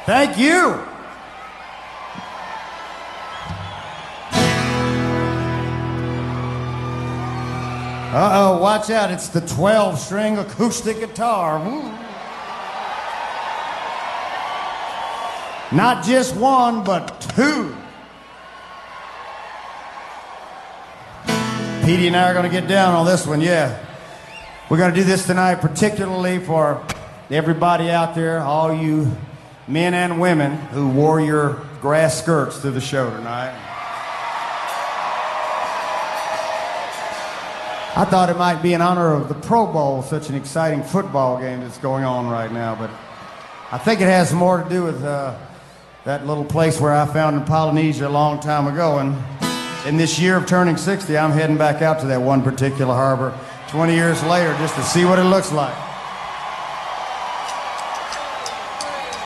Thank you. Uh-oh, watch out. It's the 12-string acoustic guitar. Not just one, but two. Petey and I are going to get down on this one, yeah. We're going to do this tonight particularly for everybody out there, all you men and women who wore your grass skirts to the show tonight. I thought it might be in honor of the Pro Bowl, such an exciting football game that's going on right now, but I think it has more to do with that little place where I found in Polynesia a long time ago, and in this year of turning 60, I'm heading back out to that one particular harbor 20 years later just to see what it looks like.